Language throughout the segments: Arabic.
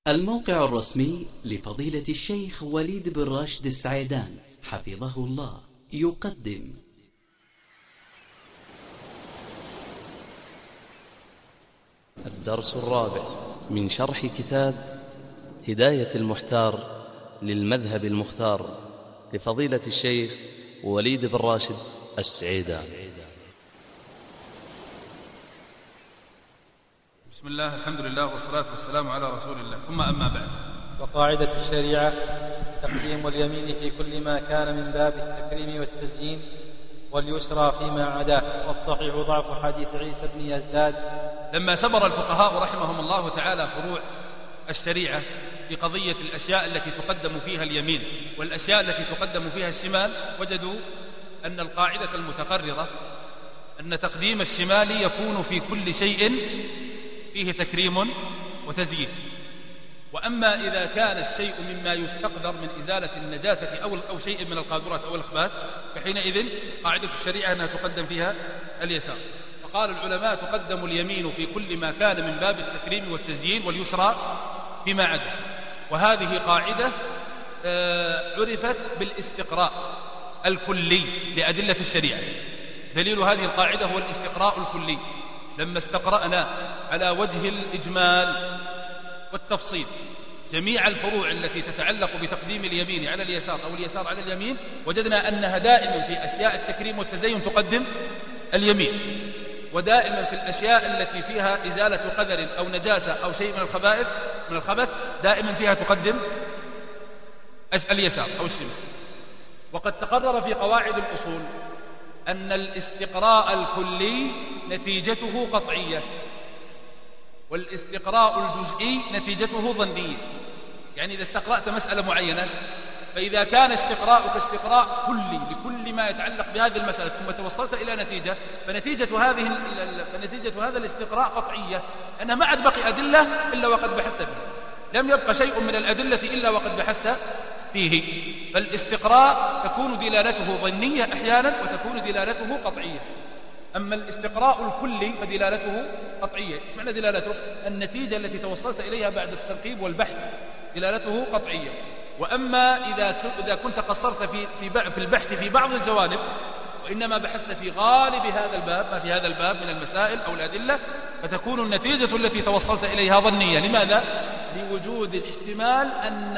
الموقع الرسمي لفضيلة الشيخ وليد بن راشد السعيدان حفظه الله يقدم الدرس الرابع من شرح كتاب هداية المحتار للمذهب المختار لفضيلة الشيخ وليد بن راشد السعيدان. بسم الله، الحمد لله، والصلاة والسلام على رسول الله، ثم أما بعد. وقاعدة الشريعة تقديم اليمين في كل ما كان من باب التكريم والتزيين، واليسرى فيما عداه، والصحيح ضعف حديث عيسى بن يزداد. لما سبر الفقهاء رحمهم الله تعالى فروع الشريعة في قضية الأشياء التي تقدم فيها اليمين والأشياء التي تقدم فيها الشمال، وجدوا أن القاعدة المتقررة أن تقديم الشمال يكون في كل شيء فيه تكريم وتزيين. وأما إذا كان الشيء مما يستقدر من إزالة النجاسة أو شيء من القاذورات أو الأخباث، فحينئذ قاعدة الشريعة أنها تقدم فيها اليسار. فقال العلماء تقدم اليمين في كل ما كان من باب التكريم والتزيين، واليسرى فيما عدا. وهذه قاعدة عرفت بالاستقراء الكلي لأدلة الشريعة. دليل هذه القاعدة هو الاستقراء الكلي. لما استقرأنا على وجه الإجمال والتفصيل جميع الفروع التي تتعلق بتقديم اليمين على اليسار أو اليسار على اليمين، وجدنا أنها دائما في أشياء التكريم والتزين تقدم اليمين، ودائما في الأشياء التي فيها إزالة قذر أو نجاسة أو شيء من الخبث دائما فيها تقدم اليسار أو الشمال. وقد تقرر في قواعد الأصول أن الاستقراء الكلي نتيجته قطعية، والاستقراء الجزئي نتيجته ظنية. يعني إذا استقرأت مسألة معينة، فإذا كان استقراءك استقراء كلي لكل ما يتعلق بهذه المسألة ثم توصلت إلى نتيجة، فنتيجة هذا الاستقراء قطعية، أنها ما عاد بقي أدلة إلا وقد بحثت فيها، لم يبقى شيء من الأدلة إلا وقد بحثت فيه. فالاستقراء تكون دلالته ظنية أحيانا وتكون دلالته قطعية. أما الاستقراء الكلي فدلالته قطعية. إيش معنى دلالته؟ النتيجة التي توصلت إليها بعد التنقيب والبحث دلالته قطعية. وأما إذا كنت قصرت في البحث في بعض الجوانب، وإنما بحثت في غالب هذا الباب، ما في هذا الباب من المسائل أو الأدلة، فتكون النتيجة التي توصلت إليها ظنية. لماذا؟ لوجود الاحتمال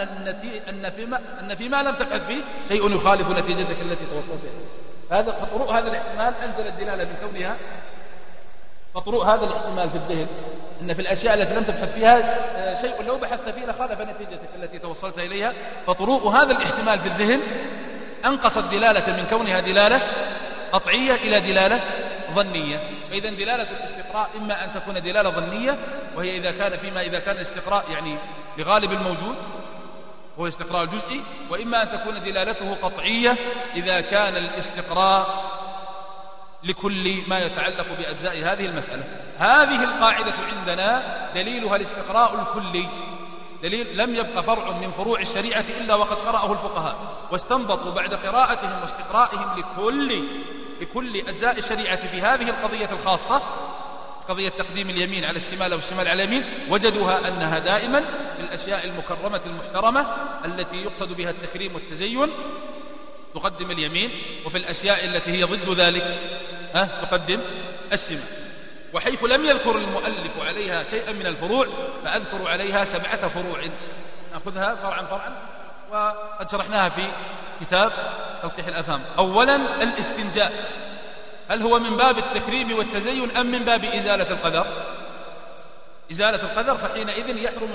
أن فيما لم تبحث فيه شيء يخالف نتيجتك التي توصلت إليها. فطروء هذا الاحتمال أنزل الدلالة من كونها، فطروء هذا الاحتمال في الذهن أن في الأشياء التي لم تبحث فيها شيء لو بحثت فيه لخالف نتيجتك التي توصلت إليها. فطروء هذا الاحتمال في الذهن أنقصت دلالة من كونها دلالة قطعية إلى دلالة ظنية. فإذا دلالة الاستقراء إما أن تكون دلالة ظنية، وهي إذا كان الاستقراء يعني لغالب الموجود هو الاستقراء الجزئي، وإما أن تكون دلالته قطعية إذا كان الاستقراء لكل ما يتعلق بأجزاء هذه المسألة. هذه القاعدة عندنا دليلها الاستقراء الكلي، دليل لم يبق فرع من فروع الشريعة إلا وقد قرأه الفقهاء واستنبطوا بعد قراءتهم واستقرائهم لكل أجزاء الشريعة في هذه القضية الخاصة، قضية تقديم اليمين على الشمال أو الشمال على اليمين، وجدوها أنها دائما في الأشياء المكرمة المحترمة التي يقصد بها التكريم والتزين تقدم اليمين، وفي الأشياء التي هي ضد ذلك تقدم الشمال. وحيث لم يذكر المؤلف عليها شيئا من الفروع، فأذكر عليها 7 فروع نأخذها فرعا وقد شرحناها في كتاب تلقيح الأفهام. أولا الاستنجاء، هل هو من باب التكريم والتزين أم من باب إزالة القذر؟ إزالة القذر، فحينئذ يحرم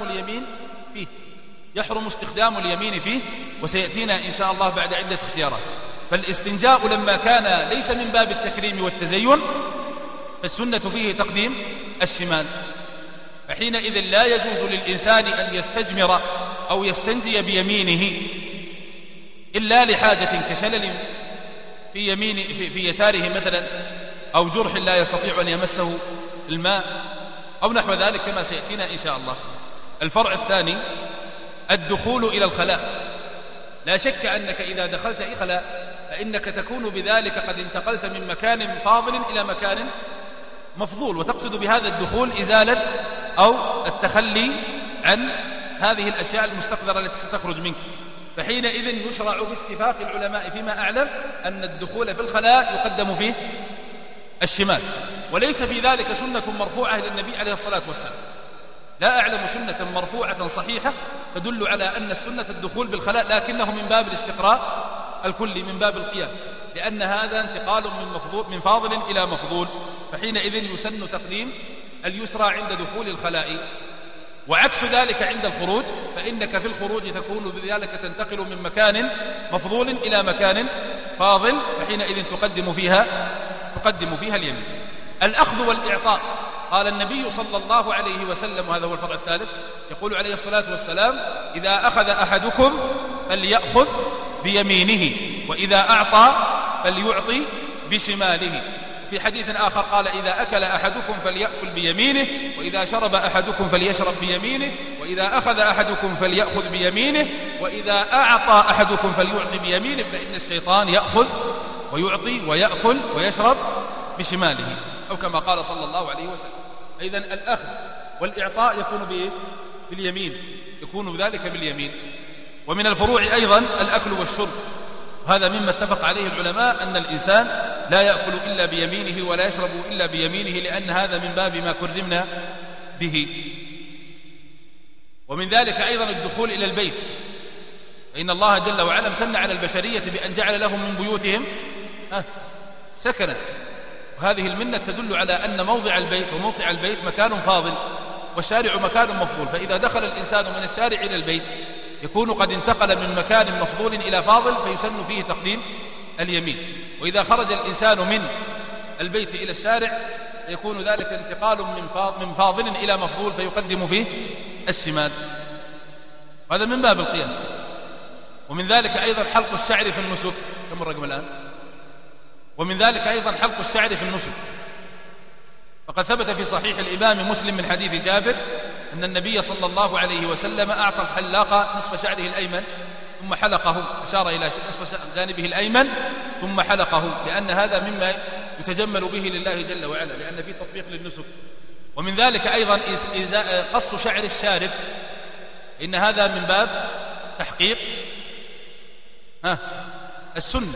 استخدام اليمين فيه، وسيأتينا إن شاء الله بعد عدة اختيارات. فالاستنجاء لما كان ليس من باب التكريم والتزين فالسنة فيه تقديم الشمال، فحينئذ لا يجوز للإنسان أن يستجمر أو يستنجي بيمينه إلا لحاجة كشلل في يساره مثلا، أو جرح لا يستطيع أن يمسه الماء أو نحو ذلك كما سيأتينا إن شاء الله. الفرع الثاني الدخول إلى الخلاء. لا شك أنك إذا دخلت الخلاء فإنك تكون بذلك قد انتقلت من مكان فاضل إلى مكان مفضول، وتقصد بهذا الدخول إزالة أو التخلي عن هذه الأشياء المستقذرة التي ستخرج منك. فحينئذ يشرع باتفاق العلماء فيما أعلم أن الدخول في الخلاء يقدم فيه الشمال، وليس في ذلك سنة مرفوعة إلى النبي عليه الصلاة والسلام. لا أعلم سنة مرفوعة صحيحة تدل على أن السنة الدخول بالخلاء، لكنه من باب الاستقراء الكلي، من باب القياس، لأن هذا انتقال من فاضل إلى مفضول، فحينئذ يسن تقديم اليسرى عند دخول الخلاء. وعكس ذلك عند الخروج، فإنك في الخروج تكون بذلك تنتقل من مكان مفضول إلى مكان فاضل، فحينئذ تقدم فيها اليمين. الأخذ والإعطاء، قال النبي صلى الله عليه وسلم، وهذا هو الفرع الثالث، يقول عليه الصلاة والسلام: إذا أخذ أحدكم فليأخذ بيمينه، وإذا أعطى فليعطي بشماله. في حديث آخر قال: إذا أكل أحدكم فليأكل بيمينه، وإذا شرب أحدكم فليشرب بيمينه، وإذا أخذ أحدكم فليأخذ بيمينه، وإذا أعطى أحدكم فليعطي بيمينه، فإن الشيطان يأخذ ويعطي ويأكل ويشرب بشماله، أو كما قال صلى الله عليه وسلم. إذن الأخذ والإعطاء يكون بإيش؟ باليمين، يكون ذلك باليمين. ومن الفروع أيضا الأكل والشرب، هذا مما اتفق عليه العلماء أن الإنسان لا يأكل إلا بيمينه ولا يشرب إلا بيمينه، لأن هذا من باب ما كرمنا به. ومن ذلك أيضا الدخول إلى البيت، فإن الله جل وعلا امتن على البشرية بأن جعل لهم من بيوتهم سكنا، وهذه المنة تدل على أن موضع البيت وموقع البيت مكان فاضل، والشارع مكان مفضول، فإذا دخل الإنسان من الشارع إلى البيت يكون قد انتقل من مكان مفضول إلى فاضل، فيسن فيه تقديم اليمين. وإذا خرج الإنسان من البيت إلى الشارع يكون ذلك انتقال من فاضل إلى مفضول، فيقدم فيه الشمال، هذا من باب القياس. ومن ذلك أيضا حلق الشعر في النسك. كم الرقم الآن؟ ومن ذلك أيضا حلق الشعر في النسك، فقد ثبت في صحيح الإمام مسلم من حديث جابر أن النبي صلى الله عليه وسلم أعطى الحلاق نصف شعره الأيمن ثم حلقه، أشار إلى نصف جانبه الأيمن ثم حلقه، لأن هذا مما يتجمل به لله جل وعلا، لأن فيه تطبيق للنسك. ومن ذلك أيضا قص شعر الشارب، إن هذا من باب تحقيق السنة،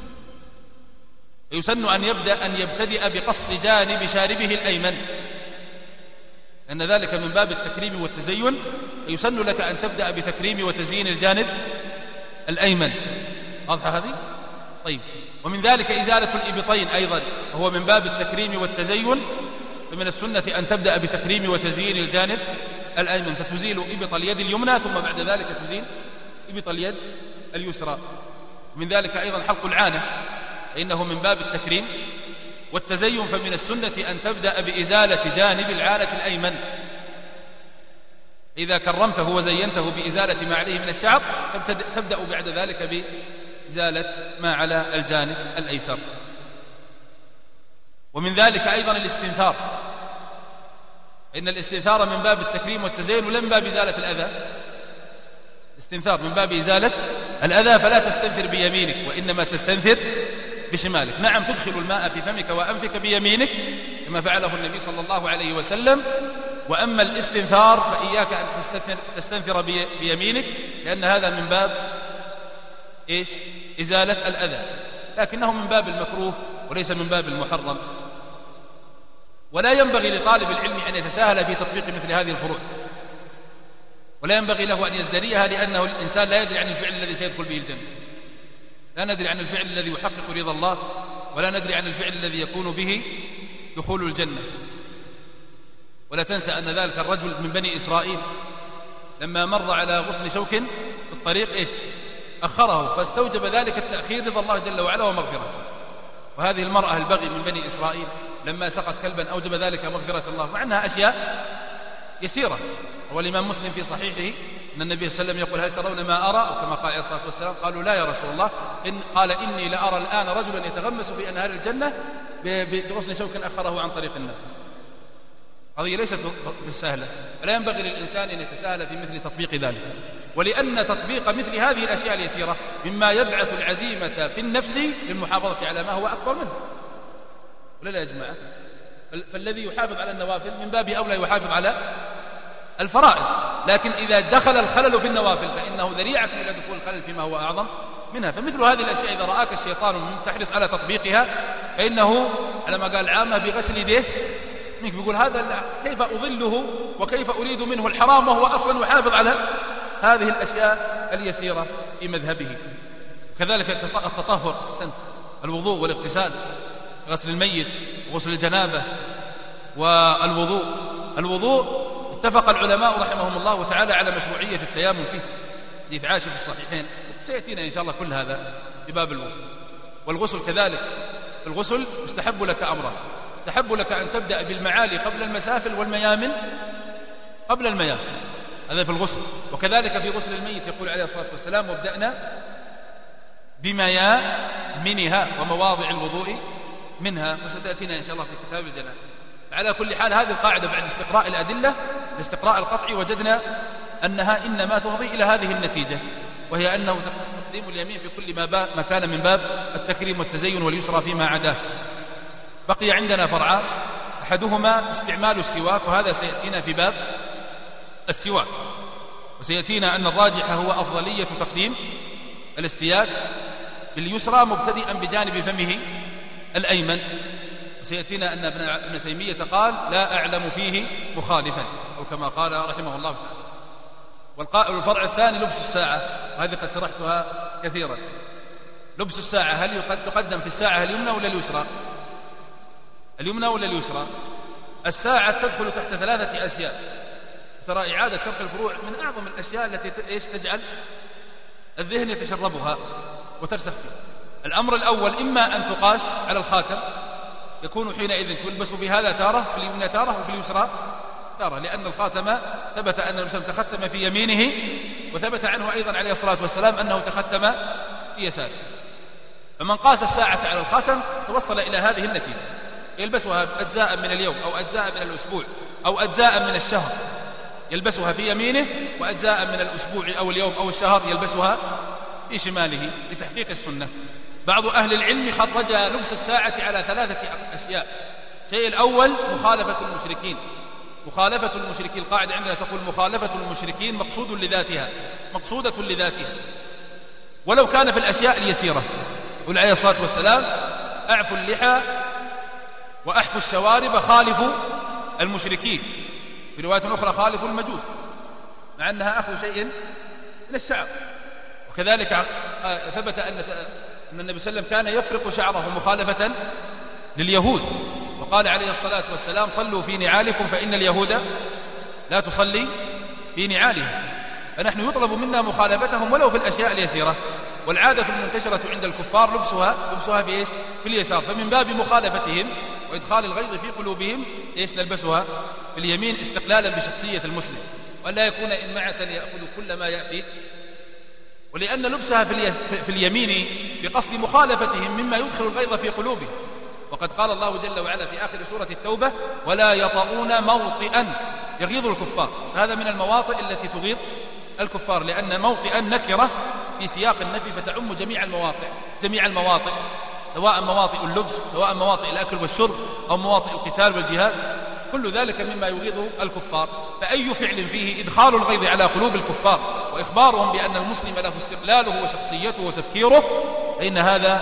يسن أن يبتدئ بقص جانب شاربه الأيمن، لأن ذلك من باب التكريم والتزين، يسن لك أن تبدأ بتكريم وتزيين الجانب الأيمن. واضحة هذه؟ طيب. ومن ذلك إزالة الإبطين أيضا، وهو من باب التكريم والتزين، فمن السنة أن تبدأ بتكريم وتزيين الجانب الأيمن، فتزيل إبط اليد اليمنى ثم بعد ذلك تزيل إبط اليد اليسرى. ومن ذلك أيضا حلق العانة، فإنه من باب التكريم والتزين، فمن السنة أن تبدأ بإزالة جانب العانة الأيمن، إذا كرمته وزينته بإزالة ما عليه من الشعر تبدأ بعد ذلك بإزالة ما على الجانب الأيسر. ومن ذلك أيضا الاستنثار، إن الاستنثار من باب التكريم والتزين ولا من باب إزالة الأذى. الاستنثار من باب إزالة الأذى، فلا تستنثر بيمينك وإنما تستنثر بشمالك. نعم، تدخل الماء في فمك وأنفك بيمينك كما فعله النبي صلى الله عليه وسلم، وأما الاستنثار فإياك أن تستنثر بيمينك، لأن هذا من باب إيش؟ إزالة الأذى، لكنه من باب المكروه وليس من باب المحرم. ولا ينبغي لطالب العلم أن يتساهل في تطبيق مثل هذه الفروع، ولا ينبغي له أن يزدريها، لأنه الإنسان لا يدري عن الفعل الذي سيدخل به الجنة، لا ندري عن الفعل الذي يحقق رضا الله، ولا ندري عن الفعل الذي يكون به دخول الجنة. ولا تنسى أن ذلك الرجل من بني إسرائيل لما مر على غصن شوك في الطريق إيش؟ أخره، فاستوجب ذلك التأخير رضا الله جل وعلا ومغفرته. وهذه المرأة البغي من بني إسرائيل لما سقت كلبا أوجب ذلك مغفرة الله، مع أنها أشياء يسيرة. والإمام مسلم في صحيحه أن النبي صلى الله عليه وسلم يقول: هل ترون ما أرى؟ أو كما قال عليه الصلاة والسلام. قالوا: لا يا رسول الله. قال: إني لأرى الآن رجلا يتغمس في أنهار الجنة بغصن شوك أخره عن طريق الناس. هذه ليست بالسهلة، ولا ينبغي للإنسان أن يتساهل في مثل تطبيق ذلك، ولأن تطبيق مثل هذه الأشياء اليسيرة مما يبعث العزيمة في النفس للمحافظة على ما هو أكبر منه. ولا لا يا جماعة؟ فالذي يحافظ على النوافل من باب أولى يحافظ على الفرائض، لكن إذا دخل الخلل في النوافل فإنه ذريعة إلى دخول الخلل فيما هو أعظم منها. فمثل هذه الأشياء إذا رآك الشيطان من تحرص على تطبيقها فإنه على ما قال العامة بغسل يديه منك، بيقول هذا كيف أضله وكيف أريد منه الحرام وهو أصلا يحافظ على هذه الأشياء اليسيرة في مذهبه. كذلك التطهر، الوضوء والاغتسال، غسل الميت وغسل الجنابة والوضوء. الوضوء اتفق العلماء رحمهم الله تعالى على مشروعية التيامن فيه، حديث عائشة في الصحيحين، سيأتينا إن شاء الله كل هذا في باب الوضوء. والغسل كذلك، الغسل يستحب لك أمره، يستحب لك أن تبدأ بالمعالي قبل المسافل والميامن قبل المياسر، هذا في الغسل. وكذلك في غسل الميت يقول عليه الصلاة والسلام وابدأنا بميامنها ومواضع الوضوء منها، وستأتينا إن شاء الله في كتاب الجنائز. على كل حال هذه القاعدة بعد استقراء الأدلة الاستقراء القطعي وجدنا أنها إنما تفضي إلى هذه النتيجة، وهي أنه تقديم اليمين في كل ما كان من باب التكريم والتزين واليسرى فيما عداه. بقي عندنا فرعان، أحدهما استعمال السواك، وهذا سيأتينا في باب السواك، وسيأتينا أن الراجح هو أفضلية تقديم الاستياك باليسرى مبتدئا بجانب فمه الأيمن. وسيأتينا أن ابن تيمية قال لا أعلم فيه مخالفا، أو كما قال رحمه الله تعالى. والفرع الثاني لبس الساعة، وهذه قد شرحتها كثيرا. لبس الساعة هل تقدم في الساعة اليمنى ولا اليسرى؟ اليمنى ولا اليسرى؟ الساعة تدخل تحت ثلاثة أشياء، ترى إعادة شرح الفروع من أعظم الأشياء التي تجعل الذهن يتشربها وترسخ فيه. الأمر الأول إما أن تقاس على الخاتم، يكون حينئذ تلبس بهذا تارة في اليمنى تارة وفي اليسرى تارة، لأن الخاتم ثبت أن الإنسان تختم في يمينه، وثبت عنه أيضا عليه الصلاة والسلام أنه تختم في يساره. فمن قاس الساعة على الخاتم توصل إلى هذه النتيجة، يلبسها أجزاء من اليوم أو أجزاء من الأسبوع أو أجزاء من الشهر يلبسها في يمينه، وأجزاء من الأسبوع أو اليوم أو الشهر يلبسها في شماله لتحقيق السنة. بعض أهل العلم خرج لبس الساعة على ثلاثة أشياء. الشيء الأول مخالفة المشركين. مخالفة المشركين، القاعدة عندنا تقول مخالفة المشركين مقصودة لذاتها ولو كان في الأشياء اليسيرة. قل عليه الصلاة والسلام أعفوا اللحى وأحفوا الشوارب خالفوا المشركين، في رواية أخرى خالفوا المجوس، مع أنها أخذ شيء من الشعر. وكذلك ثبت أن النبي صلى الله عليه وسلم كان يفرق شعره مخالفة لليهود، وقال عليه الصلاة والسلام صلوا في نعالكم فإن اليهود لا تصلي في نعالهم. فنحن يطلب منا مخالفتهم ولو في الأشياء اليسيرة. والعادة المنتشرة عند الكفار لبسها في إيش؟ في اليسار. فمن باب مخالفتهم وإدخال الغيظ في قلوبهم إيش؟ نلبسها في اليمين استقلالا بشخصية المسلم، ولا يكون إمعة يأخذ كل ما يأتي. ولأن لبسها في اليمين بقصد مخالفتهم مما يدخل الغيظ في قلوبهم. وقد قال الله جل وعلا في آخر سورة التوبة ولا يطؤون موطئا يغيظ الكفار. هذا من المواطئ التي تغيظ الكفار، لأن موطئا نكرة في سياق النفي فتعم جميع المواطئ، سواء مواطئ اللبس، سواء مواطئ الأكل والشرب، أو مواطئ القتال والجهاد، كل ذلك مما يغيظ الكفار. فأي فعل فيه إدخال الغيظ على قلوب الكفار وإخبارهم بأن المسلم له استقلاله وشخصيته وتفكيره، فإن هذا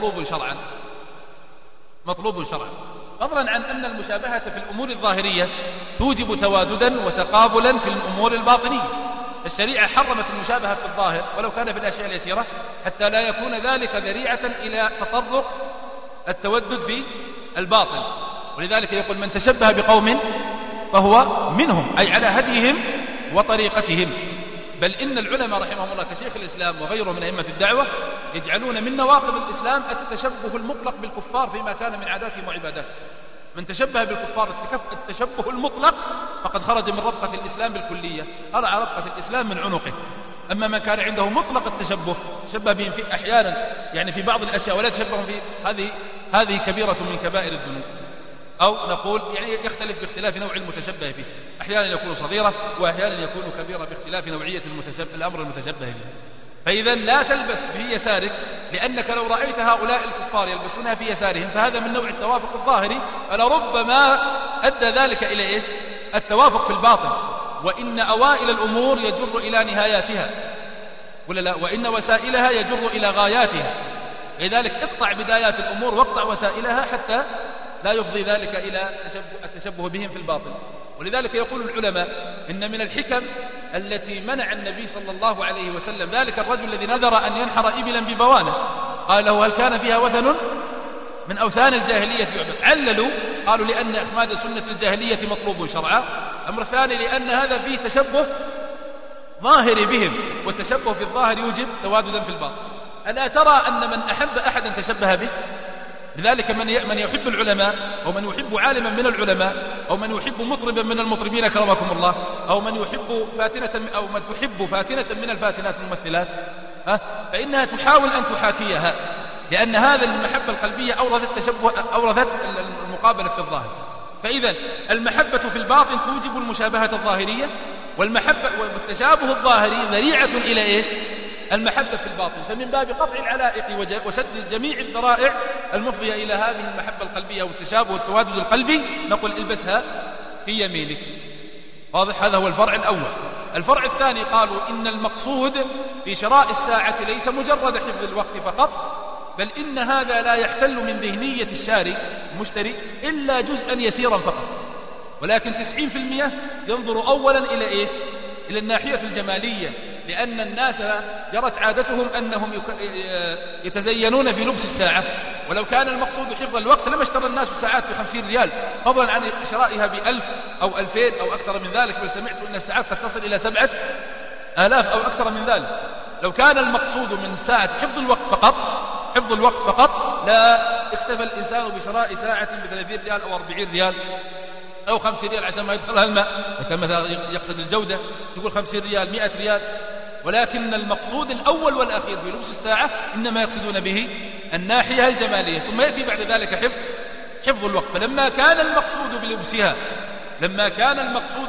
مطلوب شرعا. فضلا عن أن المشابهة في الأمور الظاهرية توجب تواددا وتقابلا في الأمور الباطنية. الشريعة حرمت المشابهة في الظاهر ولو كان في الأشياء اليسيرة، حتى لا يكون ذلك ذريعة إلى تطرق التودد في الباطن. ولذلك يقول من تشبه بقوم فهو منهم، أي على هديهم وطريقتهم. بل إن العلماء رحمهم الله كشيخ الإسلام وغيره من أئمة الدعوة يجعلون من نواقض الإسلام التشبه المطلق بالكفار فيما كان من عاداتهم وعباداتهم. من تشبه بالكفار التشبه المطلق فقد خرج من ربقة الإسلام بالكلية، قلع ربقة الإسلام من عنقه. أما من كان عنده مطلق التشبه تشبه بهم في أحيانا يعني في بعض الأشياء ولا تشبههم في هذه كبيرة من كبائر الذنوب، أو نقول يعني يختلف باختلاف نوع المتشبه فيه، أحيانا يكون صغيرة وأحيانا يكون كبيرة باختلاف نوعية الأمر المتشبه به. فإذا لا تلبس في يسارك، لأنك لو رأيت هؤلاء الكفار يلبسونها في يسارهم فهذا من نوع التوافق الظاهري، فلربما أدى ذلك إلى إيش؟ التوافق في الباطن. وإن أوائل الأمور يجر إلى نهاياتها، ولا لا؟ وإن وسائلها يجر إلى غاياتها. لذلك اقطع بدايات الأمور واقطع وسائلها حتى لا يفضي ذلك إلى التشبه بهم في الباطل. ولذلك يقول العلماء إن من الحكم التي منع النبي صلى الله عليه وسلم ذلك الرجل الذي نذر أن ينحر إبلا ببوانة، قال له هل كان فيها وثن من أوثان الجاهلية يعبد؟ عللوا قالوا لأن إخماد سنة الجاهلية مطلوب شرعا. الأمر الثاني لأن هذا فيه تشبه ظاهري بهم، والتشبه في الظاهر يوجب تواجدا في الباطن. ألا ترى أن من أحب أحدا تشبه به؟ لذلك من يحب العلماء أو من يحب عالما من العلماء أو من يحب مطربا من المطربين أكرمكم الله أو من يحب فاتنة أو من تحب فاتنة من الفاتنات الممثلات، فإنها تحاول أن تحاكيها، لأن هذا المحبة القلبية أورثت المقابلة في الظاهر. فإذا المحبة في الباطن توجب المشابهة الظاهرية، والتشابه الظاهري ذريعة إلى إيش؟ المحبة في الباطن. فمن باب قطع العلائق وسد جميع الذرائع المفضية إلى هذه المحبة القلبية والتشابه والتوادد القلبي نقول البسها في يمينك. واضح؟ هذا هو الفرع الأول. الفرع الثاني قالوا إن المقصود في شراء الساعة ليس مجرد حفظ الوقت فقط، بل إن هذا لا يحتل من ذهنية الشاري المشتري إلا جزءا يسيرا فقط، ولكن 90% ينظر أولا إلى إيش؟ إلى الناحية الجمالية، لأن الناس جرت عادتهم أنهم يتزينون في لبس الساعة، ولو كان المقصود حفظ الوقت لما اشترى الناس ساعات ب50 ريال فضلا عن شرائها ب1000 أو 2000 أو أكثر من ذلك، بل سمعت أن الساعات قد تصل إلى 7000 أو أكثر من ذلك. لو كان المقصود من الساعة حفظ الوقت فقط لا اكتفى الإنسان بشراء ساعة ب30 ريال أو 40 ريال أو 50 ريال عشان ما يدخلها الماء، كان مثلا يقصد الجودة يقول 50 ريال 100 ريال، ولكن المقصود الأول والأخير في لبس الساعة إنما يقصدون به الناحية الجمالية، ثم يأتي بعد ذلك حفظ الوقت. فلما كان المقصود بلبسها لما كان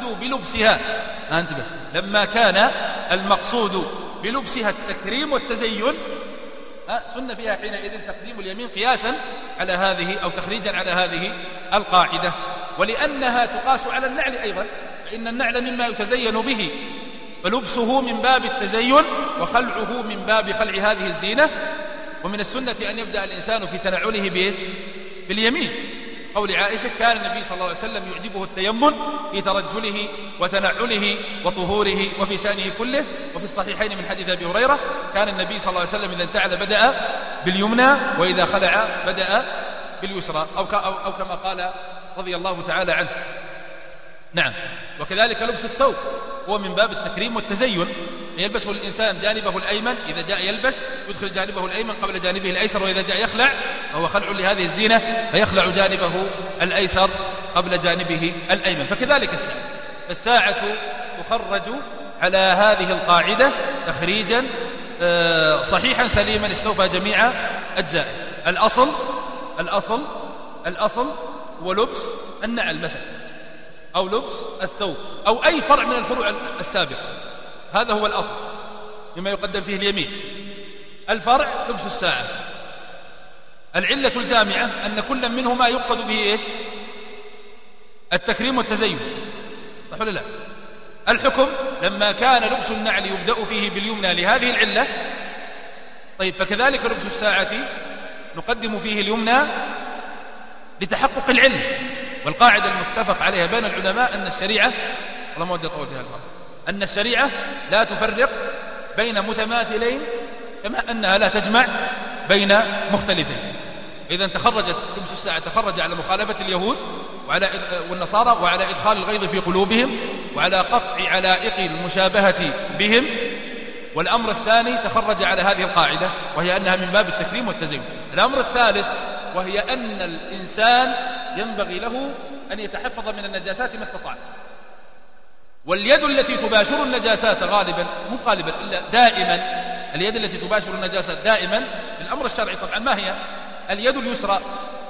المقصود بلبسها التكريم والتزين، سن فيها حينئذ تقديم اليمين قياسا على هذه أو تخريجا على هذه القاعدة. ولأنها تقاس على النعل أيضا، فإن النعل مما يتزين به، فلبسه من باب التزين وخلعه من باب خلع هذه الزينة. ومن السنة أن يبدأ الإنسان في تنعله باليمين، قول عائشة كان النبي صلى الله عليه وسلم يعجبه التيمن في ترجله وتنعله وطهوره وفي شأنه كله. وفي الصحيحين من حديث أبي هريرة كان النبي صلى الله عليه وسلم إذا انتعل بدأ باليمنى وإذا خلع بدأ باليسرى، أو كما قال رضي الله تعالى عنه. نعم. وكذلك لبس الثوب هو من باب التكريم والتزين، يلبسه الإنسان جانبه الأيمن إذا جاء يلبس، يدخل جانبه الأيمن قبل جانبه الأيسر، وإذا جاء يخلع فهو خلع لهذه الزينة فيخلع جانبه الأيسر قبل جانبه الأيمن. فكذلك الساعة تخرج على هذه القاعدة تخريجا صحيحا سليما استوفى جميع أجزاء. الأصل هو لبس النعل مثلا، أو لبس الثوب، أو أي فرع من الفروع السابقة، هذا هو الأصل مما يقدم فيه اليمين. الفرع لبس الساعة. العلة الجامعة أن كل منهما يقصد به إيش؟ التكريم والتزين، صح ولا لا؟ الحكم لما كان لبس النعل يبدأ فيه باليمنى لهذه العلة، طيب فكذلك لبس الساعة نقدم فيه اليمنى لتحقق العلة. والقاعدة المتفق عليها بين العلماء أن الشريعة، الله ما ودي أطول فيها المرة، أن الشريعة لا تفرق بين متماثلين كما أنها لا تجمع بين مختلفين. إذا تخرجت لبس الساعة تخرج على مخالفة اليهود والنصارى وعلى إدخال الغيظ في قلوبهم وعلى قطع علائق المشابهة بهم. والأمر الثاني تخرج على هذه القاعدة وهي أنها من باب التكريم والتزين. الأمر الثالث وهي أن الإنسان ينبغي له أن يتحفظ من النجاسات ما استطاع. واليد التي تباشر النجاسات غالبا مو غالبا إلا دائما، اليد التي تباشر النجاسات دائما الأمر الشرعي طبعا ما هي؟ اليد اليسرى.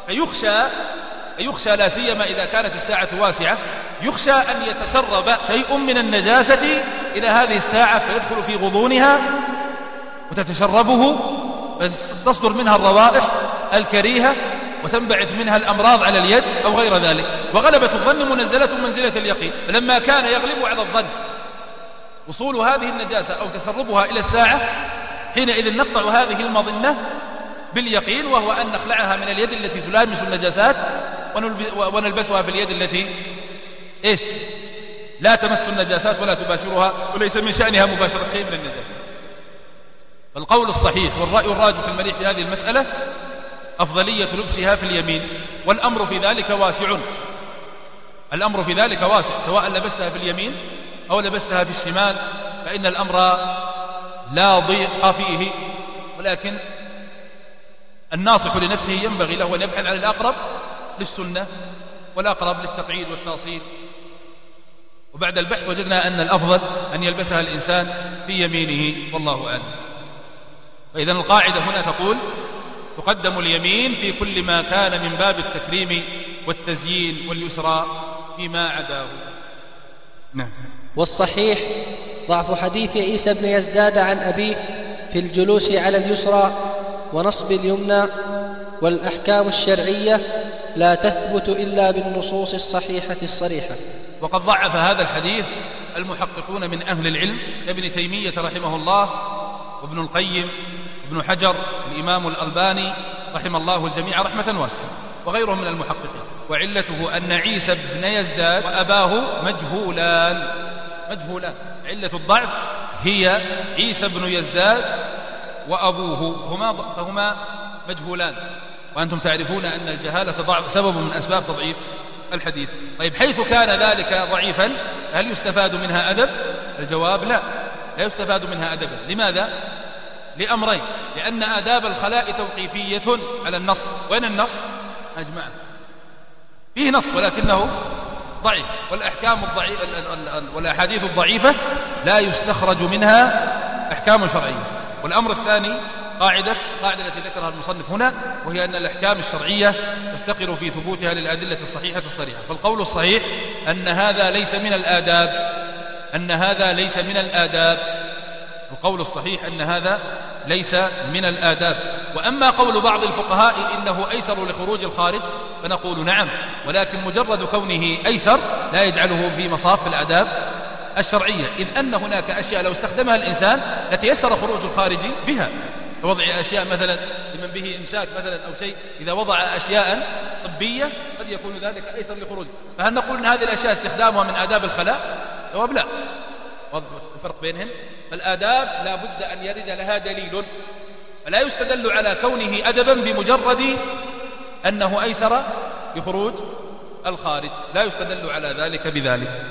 فيخشى لا سيما إذا كانت الساعة واسعة، يخشى أن يتسرب شيء من النجاسة إلى هذه الساعة فيدخل في غضونها وتتشربه، تصدر منها الروائح الكريهة وتنبعث منها الأمراض على اليد أو غير ذلك. وغلبة الظن منزلة منزلة اليقين، فلما كان يغلب على الظن وصول هذه النجاسة أو تسربها إلى الساعة، حينئذ نقطع هذه المظنة باليقين، وهو أن نخلعها من اليد التي تلامس النجاسات ونلبسها في اليد التي لا تمس النجاسات ولا تباشرها، وليس من شأنها مباشرة شيء من النجاسات. فالقول الصحيح والرأي الراجح المليح في هذه المسألة أفضلية لبسها في اليمين، والأمر في ذلك واسع. الأمر في ذلك واسع، سواء لبستها في اليمين أو لبستها في الشمال، فإن الأمر لا ضيق فيه، ولكن الناصح لنفسه ينبغي له أن يبحث عن الأقرب للسنة والأقرب للتقعيد والتأصيل. وبعد البحث وجدنا أن الأفضل أن يلبسها الإنسان في يمينه، والله أعلم. فإذا القاعدة هنا تقول تقدم اليمين في كل ما كان من باب التكريم والتزيين، واليسرى فيما عداه. نعم. والصحيح ضعف حديث عيسى بن يزداد عن أبيه في الجلوس على اليسرى ونصب اليمنى، والأحكام الشرعية لا تثبت إلا بالنصوص الصحيحة الصريحة. وقد ضعف هذا الحديث المحققون من أهل العلم كابن تيمية رحمه الله، وابن القيم، ابن حجر، الإمام الألباني رحم الله الجميع رحمة واسعة، وغيرهم من المحققين. وعلته أن عيسى بن يزداد وأباه مجهولان. علة الضعف هي عيسى بن يزداد وأبوه، فهما مجهولان، وأنتم تعرفون أن الجهالة سبب من أسباب تضعيف الحديث. طيب، حيث كان ذلك ضعيفا هل يستفاد منها أدب؟ الجواب لا يستفاد منها أدبا. لماذا؟ لأمرين: لأن آداب الخلاء توقيفية على النص. وين النص؟ أجمعه فيه نص ولكنه ضعيف، والأحاديث الضعيفة لا يستخرج منها أحكام شرعية. والأمر الثاني قاعدة التي ذكرها المصنف هنا، وهي أن الأحكام الشرعية تفتقر في ثبوتها للأدلة الصحيحة الصريحة. فالقول الصحيح أن هذا ليس من الآداب. القول الصحيح أن هذا ليس من الآداب. وأما قول بعض الفقهاء إنه أيسر لخروج الخارج، فنقول نعم، ولكن مجرد كونه أيسر لا يجعله في مصاف الآداب الشرعية، إذ أن هناك أشياء لو استخدمها الإنسان لتيسر خروج الخارج بها، ووضع أشياء مثلا لمن به إمساك مثلا أو شيء، إذا وضع أشياء طبية قد يكون ذلك أيسر لخروج. فهل نقول أن هذه الأشياء استخدامها من آداب الخلاء؟ جواب لا. الفرق بينهم، فالآداب لا بد أن يرد لها دليل، فلا يستدل على كونه أدبا بمجرد أنه أيسر لخروج الخارج، لا يستدل على ذلك بذلك.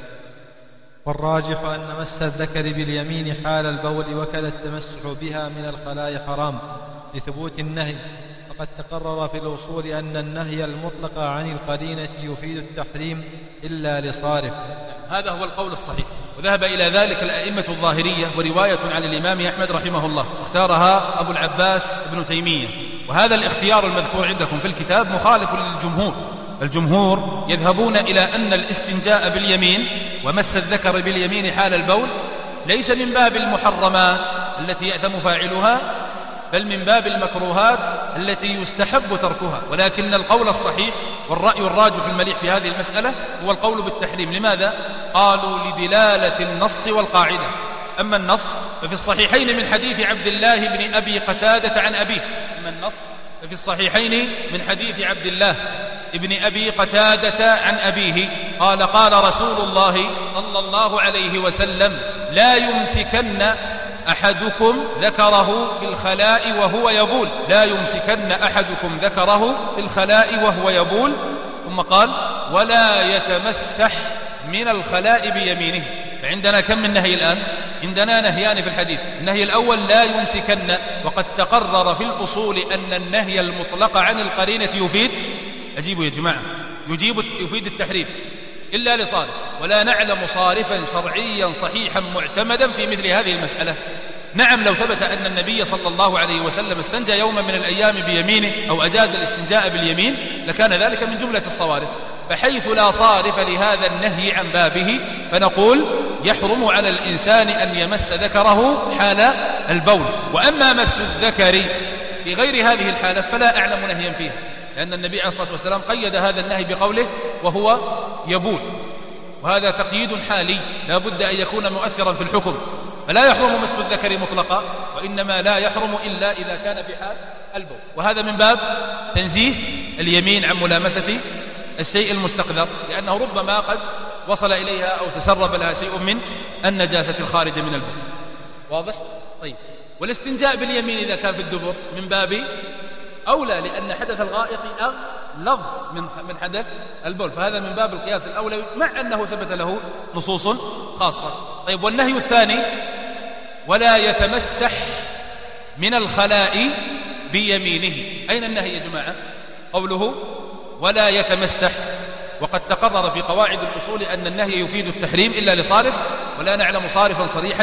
والراجح أن مس الذكر باليمين حال البول وكذا التمسح بها من الخلاء حرام لثبوت النهي، فقد تقرر في الأصول أن النهي المطلق عن القرينة يفيد التحريم إلا لصارف. هذا هو القول الصحيح، وذهب إلى ذلك الأئمة الظاهرية، ورواية عن الإمام أحمد رحمه الله اختارها أبو العباس ابن تيمية. وهذا الاختيار المذكور عندكم في الكتاب مخالف للجمهور. الجمهور يذهبون إلى أن الاستنجاء باليمين ومس الذكر باليمين حال البول ليس من باب المحرمات التي يأثم فاعلها، بل من باب المكروهات التي يستحب تركها. ولكن القول الصحيح والرأي الراجح المليح في هذه المسألة هو القول بالتحريم. لماذا؟ قالوا لدلالة النص والقاعدة. أما النص ففي الصحيحين من حديث عبد الله بن أبي قتادة عن أبيه. أما النص ففي الصحيحين من حديث عبد الله ابن أبي قتادة عن أبيه قال: قال رسول الله صلى الله عليه وسلم: لا يمسكن أحدكم ذكره في الخلاء وهو يبول. لا يمسكن أحدكم ذكره في الخلاء وهو يبول. ثم قال: ولا يتمسح من الخلاء بيمينه. فعندنا كم من نهي الآن؟ عندنا نهيان في الحديث. النهي الأول لا يمسكن، وقد تقرر في الأصول أن النهي المطلق عن القرينة يفيد، أجيبوا يا جماعة، يفيد التحريم إلا لصارف، ولا نعلم صارفا شرعيا صحيحا معتمدا في مثل هذه المسألة. نعم، لو ثبت أن النبي صلى الله عليه وسلم استنجى يوما من الأيام بيمينه أو أجاز الاستنجاء باليمين لكان ذلك من جملة الصوارف. فحيث لا صارف لهذا النهي عن بابه فنقول يحرم على الإنسان أن يمس ذكره حال البول. وأما مس الذكر في غير هذه الحالة فلا أعلم نهيا فيها، لأن النبي عليه الصلاة والسلام قيد هذا النهي بقوله وهو يبول، وهذا تقييد حالي لا بد أن يكون مؤثرا في الحكم، فلا يحرم مس الذكر مطلقا، وإنما لا يحرم إلا إذا كان في حال البول. وهذا من باب تنزيه اليمين عن ملامسة الشيء المستقذر، لأنه ربما قد وصل إليها أو تسرب لها شيء من النجاسة الخارجة من البول. واضح؟ طيب، والاستنجاء باليمين إذا كان في الدبر من باب أولى، لأن حدث الغائط أغلظ من حدث البول، فهذا من باب القياس الأولوي، مع أنه ثبت له نصوص خاصة. طيب، والنهي الثاني ولا يتمسح من الخلاء بيمينه. أين النهي يا جماعة؟ قوله ولا يتمسح، وقد تقرر في قواعد الأصول أن النهي يفيد التحريم إلا لصارف، ولا نعلم صارفا صريحا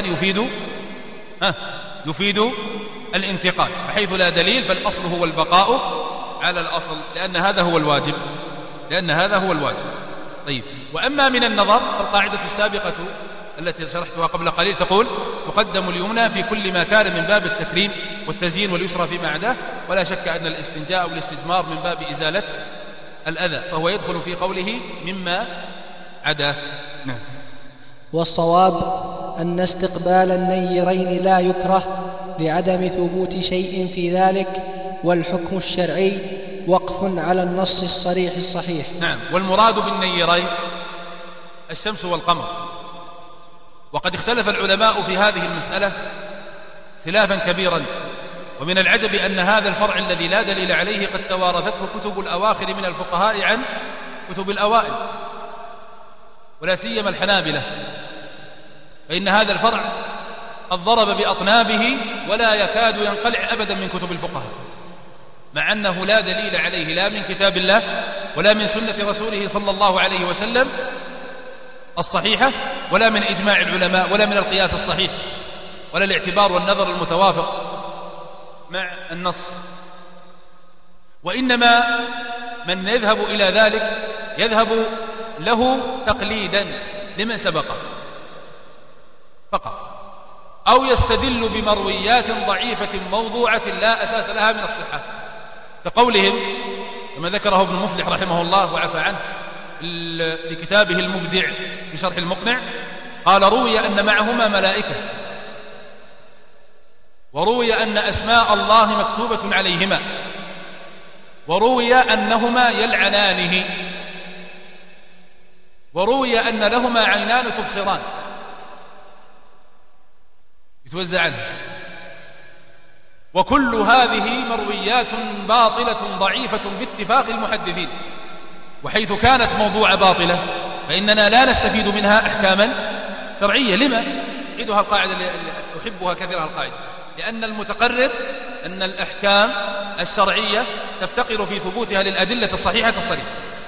يفيد الانتقال، بحيث لا دليل، فالأصل هو البقاء على الأصل، لأن هذا هو الواجب. طيب، وأما من النظر فالقاعدة السابقة التي شرحتها قبل قليل تقول يقدم اليمنى في كل ما كان من باب التكريم والتزيين، واليسرى فيما عداه، ولا شك أن الاستنجاء والاستجمار من باب إزالة الأذى، فهو يدخل في قوله مما عداه. نعم. والصواب أن استقبال النيرين لا يكره لعدم ثبوت شيء في ذلك، والحكم الشرعي وقف على النص الصريح الصحيح. نعم. والمراد بالنيرين الشمس والقمر، وقد اختلف العلماء في هذه المسألة خلافا كبيرا، ومن العجب أن هذا الفرع الذي لا دليل عليه قد توارثته كتب الأواخر من الفقهاء عن كتب الأوائل، ولا سيما الحنابلة، فإن هذا الفرع قد ضرب بأطنابه ولا يكاد ينقلع أبدا من كتب الفقهاء، مع أنه لا دليل عليه لا من كتاب الله ولا من سنة رسوله صلى الله عليه وسلم الصحيحة، ولا من إجماع العلماء، ولا من القياس الصحيح، ولا الاعتبار والنظر المتوافق مع النص. وإنما من يذهب إلى ذلك يذهب له تقليدا لمن سبقه فقط، أو يستدل بمرويات ضعيفة موضوعة لا أساس لها من الصحة، كقولهم كما ذكره ابن مفلح رحمه الله وعفى عنه في كتابه المبدع في شرح المقنع، قال روي أن معهما ملائكة، وروي أن أسماء الله مكتوبة عليهما، وروي أنهما يلعنانه، وروي أن لهما عينان تبصران يتوزع عنه. وكل هذه مرويات باطلة ضعيفة باتفاق المحدثين، وحيث كانت موضوع باطلة فإننا لا نستفيد منها أحكاما شرعية. لما؟ عيدها القاعدة اللي أحبها كثيرا، القاعدة لأن المتقرر أن الأحكام الشرعية تفتقر في ثبوتها للأدلة الصحيحة الصريحة.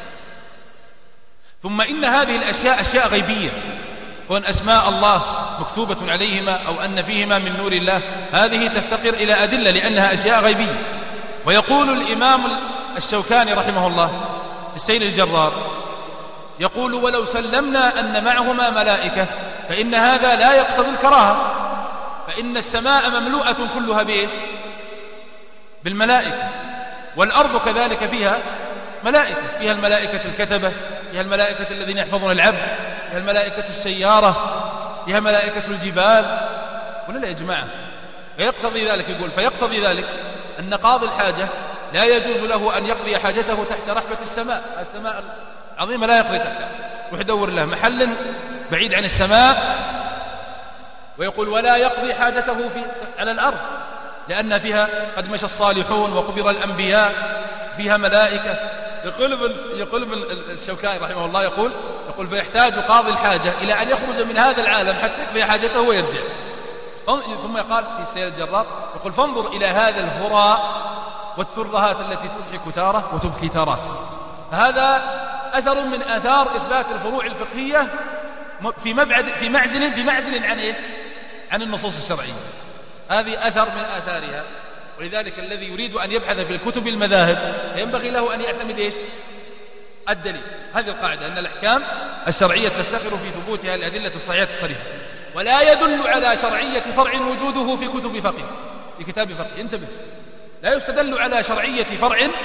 ثم إن هذه الأشياء أشياء غيبية، وأن أسماء الله مكتوبة عليهما أو أن فيهما من نور الله، هذه تفتقر إلى أدلة لأنها أشياء غيبية. ويقول الإمام الشوكاني رحمه الله السيل الجرار، يقول ولو سلمنا أن معهما ملائكة فإن هذا لا يقتضي الكراهة، فإن السماء مملوءة كلها بإيش؟ بالملائكة، والأرض كذلك فيها ملائكة، فيها الملائكة الكتبة، فيها الملائكة الذين يحفظون العبد، فيها الملائكة السيارة، فيها ملائكة الجبال، ولا لا يا جماعة؟ فيقتضي ذلك، يقول فيقتضي ذلك أن قاضي الحاجة لا يجوز له أن يقضي حاجته تحت رحبة السماء، السماء العظيمة لا يقضي تحتها، ويدور له محل بعيد عن السماء، ويقول ولا يقضي حاجته على الأرض، لأن فيها قد مشى الصالحون وقبر الأنبياء، فيها ملائكة. يقول الشوكاني رحمه الله يقول فيحتاج قاضي الحاجة إلى أن يخرج من هذا العالم حتى يقضي حاجته ويرجع. ثم يقال في السيل الجرار يقول فانظر إلى هذا الهراء والترهات التي تضحك تارة وتبكي تارات. فهذا أثر من آثار إثبات الفروع الفقهية في معزل عن إيش؟ عن النصوص الشرعية. هذه أثر من آثارها. ولذلك الذي يريد أن يبحث في الكتب المذاهب ينبغي له أن يعتمد إيش؟ الدليل. هذه القاعدة أن الأحكام الشرعية تفتقر في ثبوتها الأدلة الصحيحة الصريحة، ولا يدل على شرعية فرع وجوده في كتب فقه، في كتاب فقه. انتبه، لا يستدل على شرعية فرع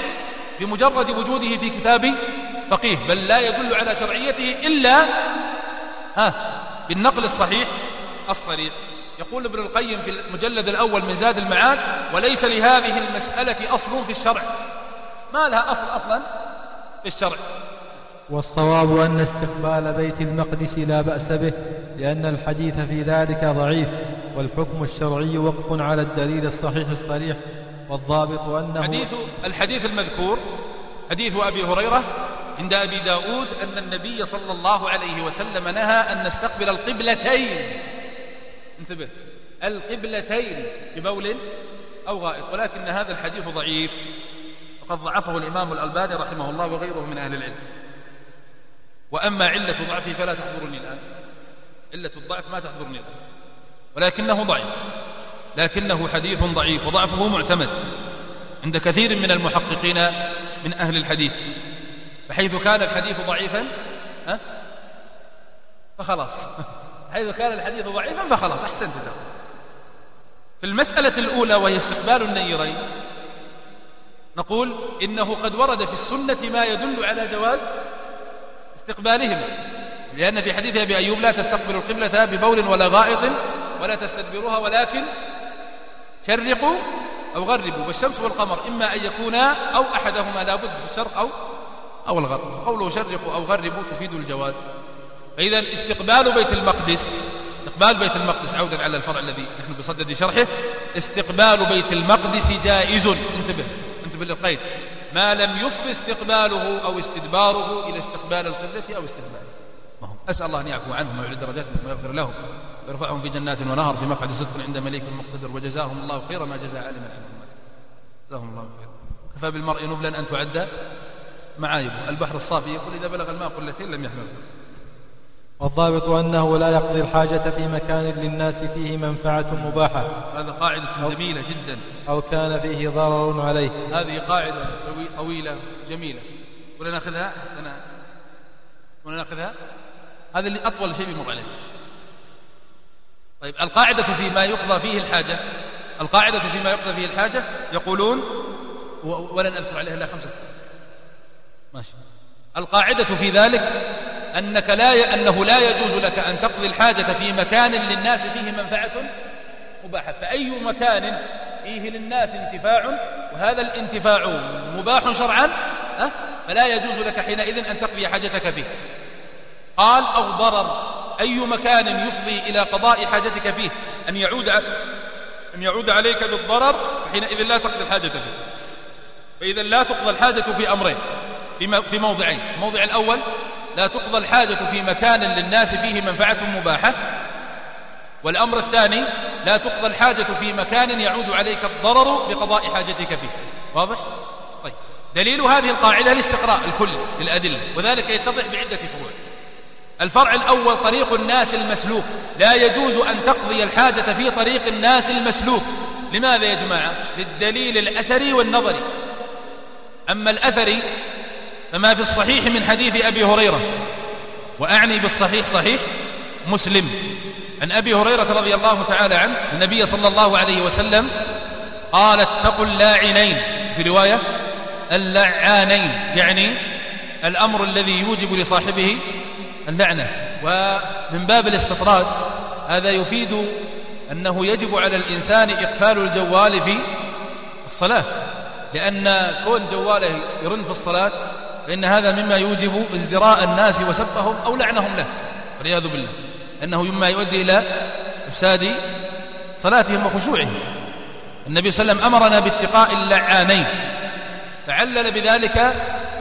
بمجرد وجوده في كتاب فقيه، بل لا يدل على شرعيته إلا بالنقل الصحيح الصريح. يقول ابن القيم في المجلد الأول من زاد المعاد: وليس لهذه المسألة أصل في الشرع، ما لها أصل أصلا في الشرع. والصواب أن استقبال بيت المقدس لا بأس به، لأن الحديث في ذلك ضعيف، والحكم الشرعي وقف على الدليل الصحيح الصريح. والضابط أنه الحديث المذكور حديث أبي هريرة عند أبي داود أن النبي صلى الله عليه وسلم نهى أن نستقبل القبلتين، انتبه، القبلتين ببول أو غائط، ولكن هذا الحديث ضعيف، وقد ضعفه الإمام الألباني رحمه الله وغيره من أهل العلم. وأما علة ضعفه فلا تحضرني الآن، علة الضعف ما تحضرني الآن، ولكنه ضعيف، لكنه حديث ضعيف، وضعفه معتمد عند كثير من المحققين من أهل الحديث. فحيث كان الحديث ضعيفا فخلاص حيث كان الحديث ضعيفا فخلاص، أحسنت. في المسألة الأولى وهي استقبال النيرين، نقول إنه قد ورد في السنة ما يدل على جواز استقبالهما، لأن في حديث أبي أيوب: لا تستقبلوا القبلة ببول ولا غائط ولا تستدبروها ولكن شرقوا أو غربوا، والشمس والقمر إما أن يكونا أو أحدهما لا بد في الشرق أو الغرب. قوله شرقوا أو غربوا تفيد الجواز. فإذا استقبال بيت المقدس عودا على الفرع الذي نحن بصدد شرحه، استقبال بيت المقدس جائز، انتبه للقيد، ما لم يفض استقباله أو استدباره إلى استقبال القبلة أو استقباله. أسأل الله أن يعفو عنهم ويعلي درجاتهم ويغفر لهم ويرفعهم في جنات ونهر في مقعد صدق عند مليك مقتدر، وجزاهم الله خير ما جزى عالما عن أمته. جزاهم الله خير. كفى بالمرء نبلا أن تعد معايبه. البحر الصافي يقول: إذا بلغ الماء قلتين لم يحمل. والضابط أنه لا يقضي الحاجة في مكان للناس فيه منفعة مباحة، هذا قاعدة جميلة جدا، أو كان فيه ضرر عليه. هذه قاعدة طويلة جميلة، ونأخذها هذا اللي أطول شيء بيمر عليه. طيب، القاعدة فيما يقضى فيه الحاجة يقولون، ولن أذكر عليها إلا 5 ماشي. القاعدة في ذلك أنه لا يجوز لك أن تقضي الحاجة في مكان للناس فيه منفعة مباحة، فأي مكان فيه للناس انتفاع وهذا الانتفاع مباح شرعا فلا يجوز لك حينئذ أن تقضي حاجتك فيه. قال: أو ضرر، أي مكان يفضي إلى قضاء حاجتك فيه أن يعود عليك بالضرر فحينئذ لا تقضي الحاجة فيه. فإذا لا تقضى الحاجة في أمرين، في موضعين. الموضع الأول: لا تقضى الحاجة في مكان للناس فيه منفعة مباحة، والأمر الثاني: لا تقضى الحاجة في مكان يعود عليك الضرر بقضاء حاجتك فيه. واضح؟ طيب، دليل هذه القاعدة الاستقراء الكل للأدلة، وذلك يتضح بعدة فروع. الفرع الأول: طريق الناس المسلوك، لا يجوز أن تقضي الحاجة في طريق الناس المسلوك. لماذا يا جماعة؟ للدليل الأثري والنظري. أما الأثري فما في الصحيح من حديث أبي هريرة، وأعني بالصحيح صحيح مسلم، عن أبي هريرة رضي الله تعالى عنه النبي صلى الله عليه وسلم قال: اتقوا اللاعنين، في رواية اللعانين، يعني الأمر الذي يوجب لصاحبه اللعنة. ومن باب الاستطراد هذا يفيد أنه يجب على الإنسان إقفال الجوال في الصلاة، لأن كون جواله يرن في الصلاة فإن هذا مما يوجب ازدراء الناس وسبهم أو لعنهم له والعياذ بالله، أنه مما يؤدي إلى إفساد صلاتهم وخشوعهم. النبي صلى الله عليه وسلم أمرنا باتقاء اللعانين، فعلل بذلك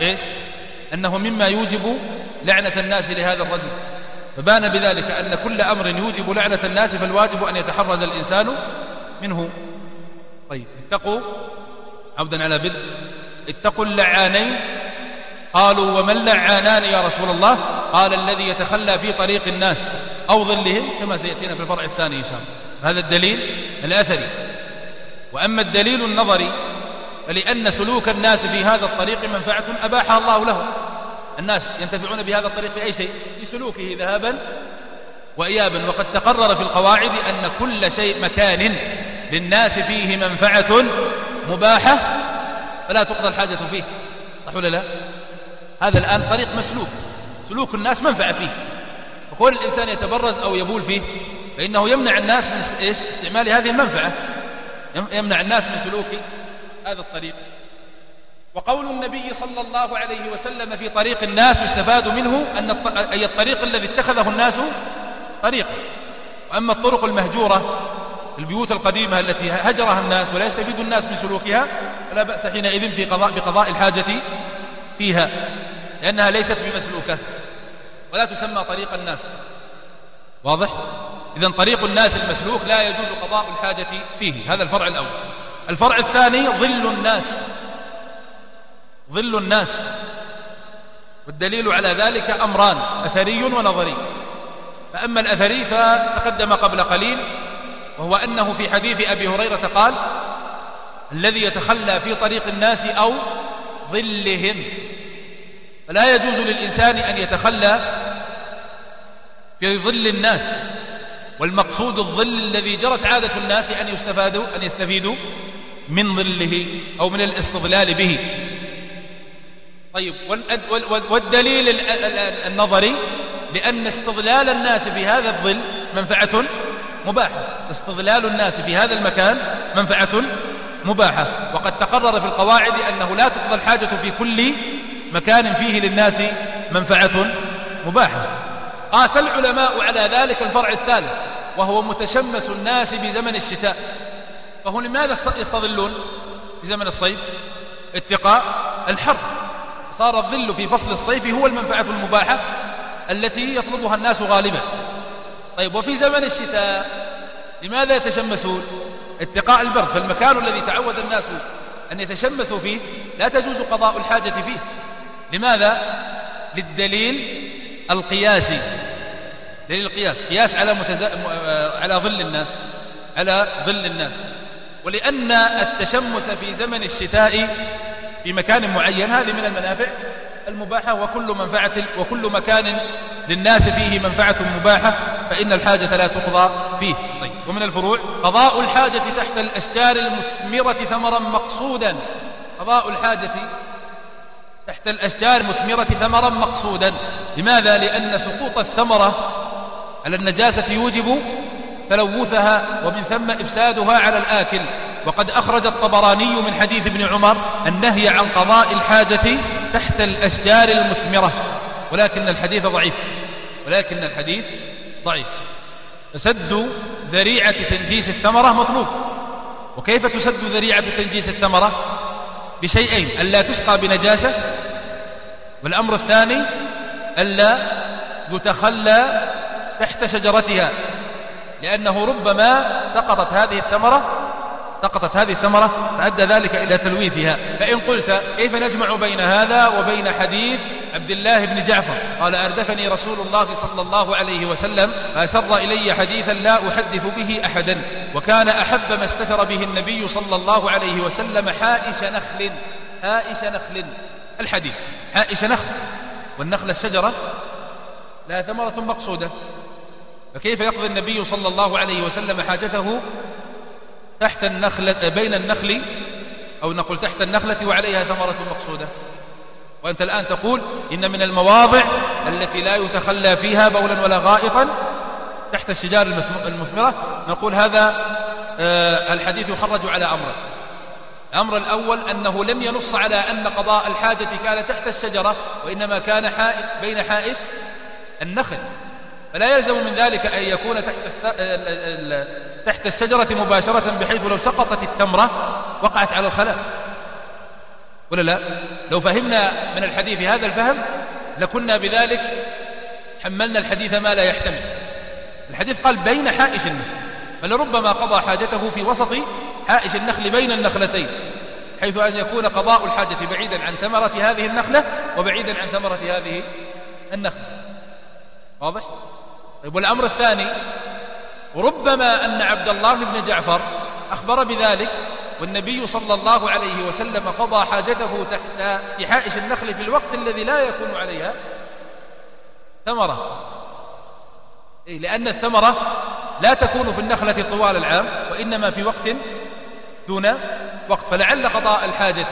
أنه مما يوجب لعنة الناس لهذا الرجل، فبان بذلك أن كل أمر يوجب لعنة الناس فالواجب أن يتحرز الإنسان منه. طيب، اتقوا، عودا على بدء، اتقوا اللعانين. قالوا: وما اللعانان يا رسول الله؟ قال: الذي يتخلى في طريق الناس أو ظلهم، كما سيأتينا في الفرع الثاني إن شاء الله. هذا الدليل الأثري. وأما الدليل النظري فلأن سلوك الناس في هذا الطريق منفعة أباحها الله لهم. الناس ينتفعون بهذا الطريق في أي شيء؟ في سلوكه ذهابا وإيابا. وقد تقرر في القواعد أن كل شيء مكان للناس فيه منفعة مباحة فلا تقضى الحاجة فيه، صح ولا لا؟ هذا الآن طريق مسلوك، سلوك الناس منفعة فيه، وكون الإنسان يتبرز أو يبول فيه فإنه يمنع الناس من استعمال هذه المنفعة، يمنع الناس من سلوك هذا الطريق. وقول النبي صلى الله عليه وسلم في طريق الناس يستفاد منه أي الطريق الذي اتخذه الناس طريقا. وأما الطرق المهجورة البيوت القديمة التي هجرها الناس ولا يستفيد الناس من سلوكها فلا بأس حينئذ بقضاء الحاجة فيها، لأنها ليست بمسلوكة ولا تسمى طريق الناس. واضح؟ إذن طريق الناس المسلوك لا يجوز قضاء الحاجة فيه. هذا الفرع الأول. الفرع الثاني ظل الناس، والدليل على ذلك أمران: أثري ونظري. فأما الأثري فتقدم قبل قليل، وهو أنه في حديث أبي هريرة قال: الذي يتخلى في طريق الناس أو ظلهم. فلا يجوز للإنسان أن يتخلى في ظل الناس، والمقصود الظل الذي جرت عادة الناس أن يستفيدوا من ظله أو من الاستظلال به. طيب، والدليل النظري لأن استظلال الناس في هذا الظل منفعة مباحة، استظلال الناس في هذا المكان منفعة مباحة، وقد تقرر في القواعد أنه لا تقضى الحاجة في كل مكان فيه للناس منفعة مباحة. قاس العلماء على ذلك الفرع الثالث، وهو متشمس الناس بزمن الشتاء. فهم لماذا يستظلون في زمن الصيف؟ اتقاء الحر. صار الظل في فصل الصيف هو المنفعة المباحة التي يطلبها الناس غالبا. طيب، وفي زمن الشتاء لماذا يتشمسون؟ اتقاء البرد. فالمكان الذي تعود الناس أن يتشمسوا فيه لا تجوز قضاء الحاجة فيه. لماذا؟ للدليل القياسي، دليل القياس، قياس على ظل الناس. ولأن التشمس في زمن الشتاء في مكان معين هذه من المنافع المباحة، وكل مكان للناس فيه منفعة مباحة فإن الحاجة لا تقضى فيه. طيب، ومن الفروع قضاء الحاجة تحت الأشجار المثمرة ثمرا مقصودا. قضاء الحاجة تحت الأشجار المثمرة ثمرا مقصودا. لماذا؟ لأن سقوط الثمرة على النجاسة يوجب تلوثها ومن ثم إفسادها على الآكل. وقد أخرج الطبراني من حديث ابن عمر النهي عن قضاء الحاجة تحت الأشجار المثمرة، ولكن الحديث ضعيف. فسد ذريعة تنجيس الثمرة مطلوب. وكيف تسد ذريعة تنجيس الثمرة؟ بشيئين: ألا تسقى بنجاسة، والأمر الثاني ألا يتخلى تحت شجرتها، لأنه ربما سقطت هذه الثمرة فأدى ذلك إلى تلويثها. فإن قلت كيف نجمع بين هذا وبين حديث عبد الله بن جعفر قال: أردفني رسول الله صلى الله عليه وسلم فأسر إلي حديثا لا أحدث به أحدا، وكان أحب ما استتر به النبي صلى الله عليه وسلم حائش نخل. الحديث حائش نخل، والنخل الشجرة لا ثمرة مقصودة، فكيف يقضي النبي صلى الله عليه وسلم حاجته تحت النخلة بين النخل، أو نقول تحت النخلة وعليها ثمرة مقصودة؟ وأنت الآن تقول إن من المواضع التي لا يتخلى فيها بولا ولا غائطا تحت الشجار المثمرة. نقول هذا الحديث يخرج على أمر. الأمر الأول أنه لم ينص على أن قضاء الحاجة كان تحت الشجرة، وإنما كان بين حائش النخل، فلا يلزم من ذلك أن يكون تحت الشجرة مباشرة، بحيث لو سقطت التمرة وقعت على الخلاء، ولا لا؟ لو فهمنا من الحديث هذا الفهم لكنا بذلك حملنا الحديث ما لا يحتمل. الحديث قال بين حائش النخل، فلربما قضى حاجته في وسط حائش النخل بين النخلتين، حيث أن يكون قضاء الحاجة بعيدا عن ثمرة هذه النخلة وبعيدا عن ثمرة هذه النخلة. واضح؟ طيب، والأمر الثاني ربما أن عبد الله بن جعفر أخبر بذلك، والنبي صلى الله عليه وسلم قضى حاجته في حائش النخل في الوقت الذي لا يكون عليها ثمرة، لأن الثمرة لا تكون في النخلة طوال العام، وإنما في وقت دون وقت. فلعل قضاء الحاجة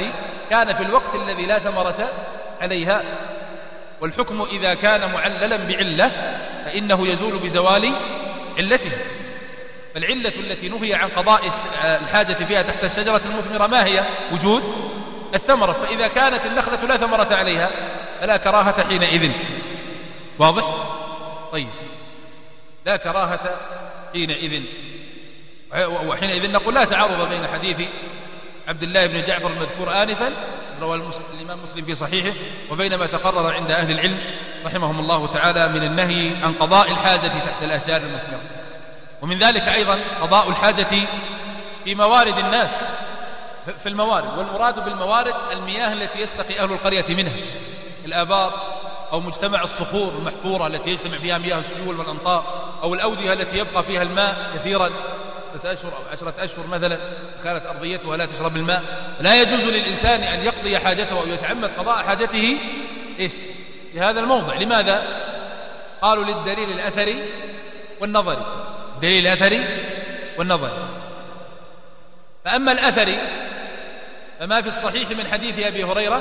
كان في الوقت الذي لا ثمرة عليها. والحكم إذا كان معللا بعلة فإنه يزول بزوال علته. فالعلة التي نهي عن قضاء الحاجة فيها تحت الشجرة المثمرة ما هي؟ وجود الثمرة. فإذا كانت النخلة لا ثمرة عليها فلا كراهة حينئذ. واضح؟ طيب، لا كراهة حينئذ. وحينئذ نقول لا تعارض بين حديث عبد الله بن جعفر المذكور آنفا روى الإمام مسلم في صحيحه وبين ما تقرر عند أهل العلم رحمهم الله تعالى من النهي عن قضاء الحاجة تحت الأشجار المثمرة. ومن ذلك أيضا قضاء الحاجة في موارد الناس، في الموارد. والمراد بالموارد المياه التي يستقي أهل القرية منها، الآبار أو مجتمع الصخور المحفورة التي يجتمع فيها مياه السيول والأمطار، أو الأودية التي يبقى فيها الماء كثيرا 6 أشهر أو 10 أشهر مثلا كانت أرضيتها لا تشرب الماء. لا يجوز للإنسان أن يقضي حاجته أو يتعمد قضاء حاجته في هذا الموضع. لماذا؟ قالوا للدليل الأثري والنظري. دليل الأثري والنظري. فأما الأثري فما في الصحيح من حديث أبي هريرة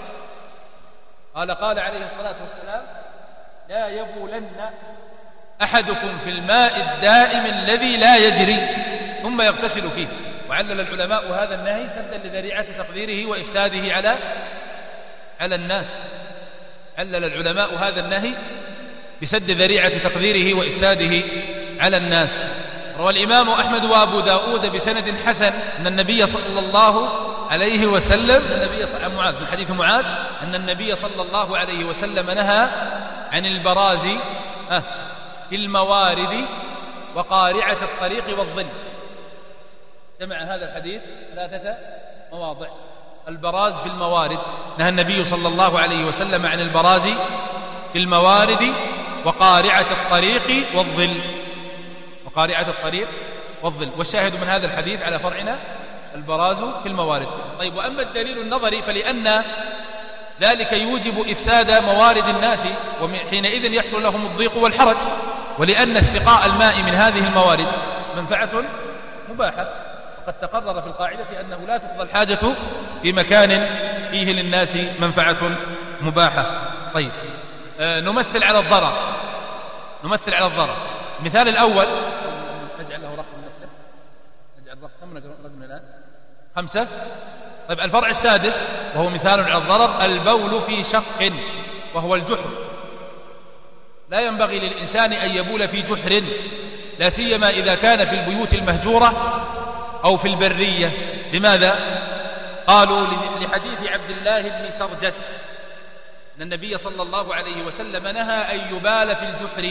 قال عليه الصلاة والسلام: لا يبولن أحدكم في الماء الدائم الذي لا يجري ثم يغتسل فيه. وعلل العلماء هذا النهي سدا لذريعة تقديره وإفساده على الناس. علل العلماء هذا النهي بسد ذريعة تقديره وإفساده على الناس. روى الإمام أحمد وأبو داود بسند حسن أن النبي صلى الله عليه وسلم من حديث معاذ أن النبي صلى الله عليه وسلم نهى عن البراز في الموارد وقارعة الطريق والظل. جمع هذا الحديث 3 مواضع. البراز في الموارد، نهى النبي صلى الله عليه وسلم عن البراز في الموارد وقارعة الطريق والظل. والشاهد من هذا الحديث على فرعنا البراز في الموارد. طيب، وأما الدليل النظري فلأن ذلك يوجب إفساد موارد الناس وحينئذ يحصل لهم الضيق والحرج. ولأن استقاء الماء من هذه الموارد منفعة مباحة، وقد تقرر في القاعدة أنه لا تقضى الحاجة في مكان فيه للناس منفعة مباحة. طيب، نمثل على الضرر. المثال الأول نجعل له رقم نفسه، نجعل رقم الآن 5. طيب، الفرع السادس وهو مثال على الضرر: البول في شق وهو الجحر. لا ينبغي للإنسان أن يبول في جحر، لا سيما إذا كان في البيوت المهجورة أو في البرية. لماذا؟ قالوا لحديث عبد الله بن سرجس أن النبي صلى الله عليه وسلم نهى أن يبال في الجحر.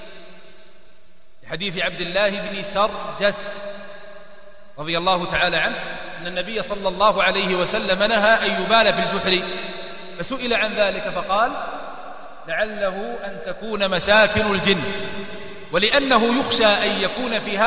لحديث عبد الله بن سرجس رضي الله تعالى عنه أن النبي صلى الله عليه وسلم نهى أن يبال في الجحر. فسئل عن ذلك فقال: لعله أن تكون مساكن الجن. ولأنه يخشى أن يكون في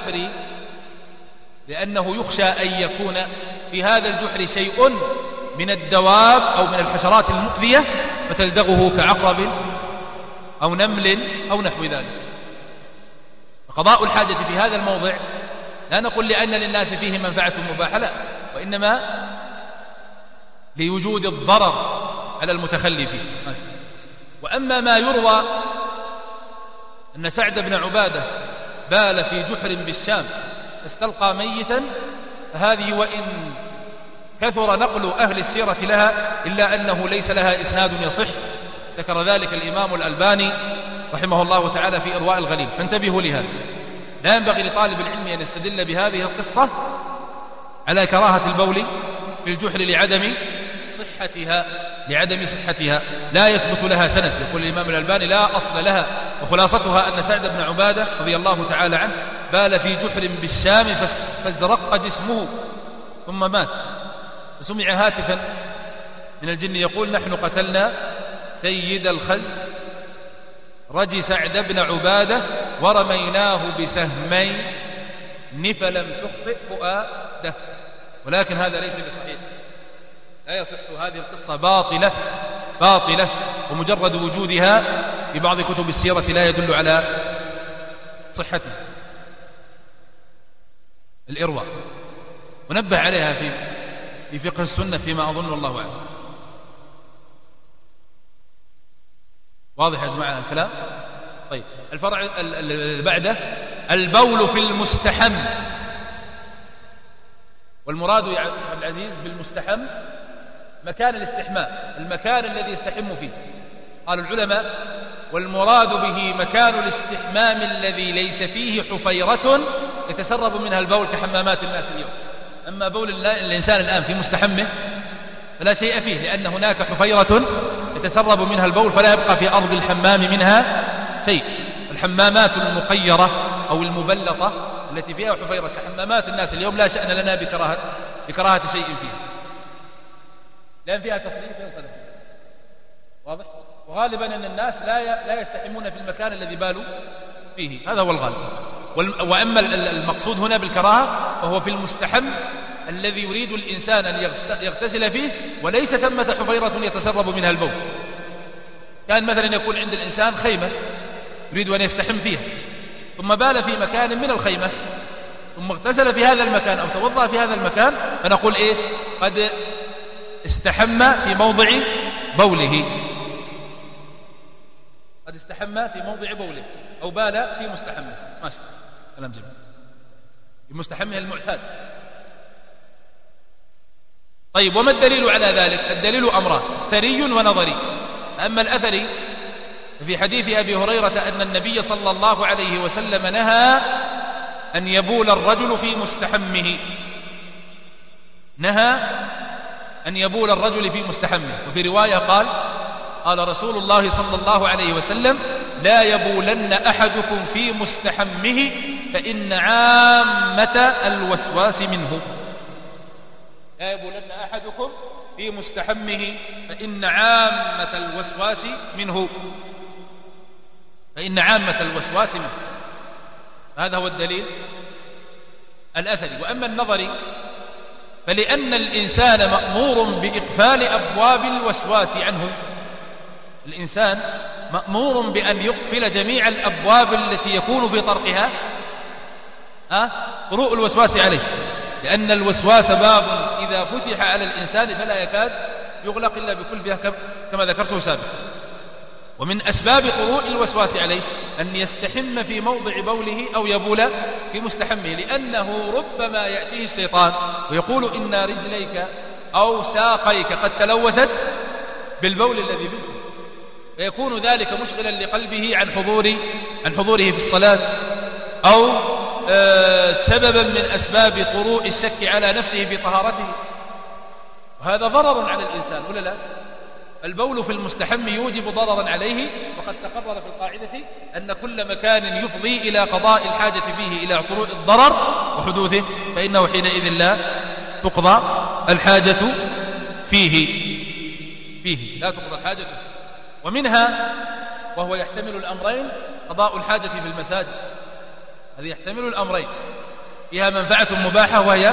هذا الجحر شيء من الدواب أو من الحشرات المؤذية فتلدغه كعقرب أو نمل أو نحو ذلك. فقضاء الحاجة في هذا الموضع لا نقول لأن للناس فيه منفعة مباحة، لا، وإنما لوجود الضرر على المتخلي فيه. وأما ما يروى أن سعد بن عبادة بال في جحر بالشام استلقى ميتا، فهذه وإن كثر نقل أهل السيرة لها إلا أنه ليس لها إسناد يصح. ذكر ذلك الإمام الألباني رحمه الله تعالى في إرواء الغليل. فانتبهوا لهذا، لا ينبغي لطالب العلم أن يستدل بهذه القصة على كراهة البول في الجحر لعدم صحتها، لا يثبت لها سند. يقول الإمام الألباني لا أصل لها، وخلاصتها أن سعد بن عبادة رضي الله تعالى عنه بال في جحر بالشام فازرق جسمه ثم مات. فسمع هاتفا من الجن يقول: نحن قتلنا سيد الخز رجي سعد بن عبادة ورميناه بسهمين فلم تخطئ فؤاده. ولكن هذا ليس بصحيح، لا يصح. هذه القصة باطلة ومجرد وجودها في بعض كتب السيرة لا يدل على صحتها. الإرواء ونبه عليها في في فقه السنة فيما أظن، والله أعلم. واضح يا جماعة الكلام؟ طيب، الفرع اللي بعده البول في المستحم. والمراد يا شيخ عبد العزيز بالمستحم مكان الاستحماء، المكان الذي يستحم فيه. قال العلماء: والمراد به مكان الاستحمام الذي ليس فيه حفيرة يتسرب منها البول كحمامات الناس اليوم. أما بول الإنسان الآن في مستحمه فلا شيء فيه، لأن هناك حفيرة يتسرب منها البول، فلا يبقى في أرض الحمام منها شيء. الحمامات المقيرة أو المبلطة التي فيها حفيرة كحمامات الناس اليوم لا شأن لنا بكراهة شيء فيها، لأن فيها تصريف ينصرف. واضح؟ وغالبا أن الناس لا يستحمون في المكان الذي بالوا فيه، هذا هو الغالب. وأما المقصود هنا بالكراهة فهو في المستحم الذي يريد الإنسان أن يغتسل فيه وليس ثمة حفيرة يتسرب منها البول. كان مثلا يكون عند الإنسان خيمة يريد أن يستحم فيها، ثم بال في مكان من الخيمة، ثم اغتسل في هذا المكان أو توضأ في هذا المكان، فنقول إيش؟ قد استحم في موضع بوله، قد استحم في موضع بوله، أو بال في مستحمه. ماشي، كلام جميل. في مستحمه المعتاد. طيب، وما الدليل على ذلك؟ الدليل أمران: أثري ونظري. أما الأثري في حديث أبي هريرة أن النبي صلى الله عليه وسلم نهى أن يبول الرجل في مستحمه، نهى أن يبول الرجل في مستحمه. وفي رواية قال رسول الله صلى الله عليه وسلم: لا يبولن أحدكم في مستحمه فإن عامة الوسواس منه. لا يبولن أحدكم في مستحمه فإن عامة الوسواس منه، فإن عامة الوسواس منه. هذا هو الدليل الأثري. وأما النظري فلأن الإنسان مأمور بإقفال أبواب الوسواس عنه. الإنسان مأمور بأن يقفل جميع الأبواب التي يكون في طرقها طرق الوسواس عليه، لأن الوسواس باب إذا فتح على الإنسان فلا يكاد يغلق إلا بكلفها كما ذكرته سابقا. ومن أسباب طروء الوسواس عليه أن يستحم في موضع بوله أو يبول في مستحمه، لأنه ربما يأتيه الشيطان ويقول إن رجليك أو ساقيك قد تلوثت بالبول الذي بلته، فيكون ذلك مشغلا لقلبه عن حضوره في الصلاة، أو سببا من أسباب طروء الشك على نفسه في طهارته، وهذا ضرر على الإنسان ولا لا؟ البول في المستحم يوجب ضررا عليه، وقد تقرر في القاعدة أن كل مكان يفضي إلى قضاء الحاجة فيه إلى طروء الضرر وحدوثه فإنه حينئذ لا تقضى الحاجة فيه لا تقضى الحاجة فيه. ومنها، وهو يحتمل الأمرين، قضاء الحاجة في المساجد. هذه يحتمل الأمرين، فيها منفعة مباحة وهي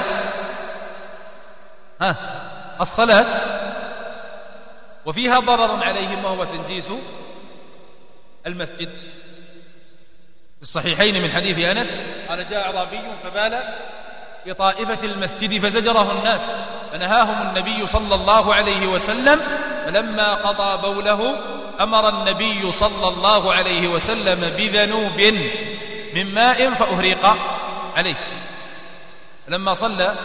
الصلاة، وفيها ضرر عليهم وهو تنجيس المسجد. في الصحيحين من حديث أنس قال: جاء أعرابي فبال في طائفة المسجد فزجره الناس فنهاهم النبي صلى الله عليه وسلم، فلما قضى بوله أمر النبي صلى الله عليه وسلم بذنوب من ماء فأهريق عليه. لما صلى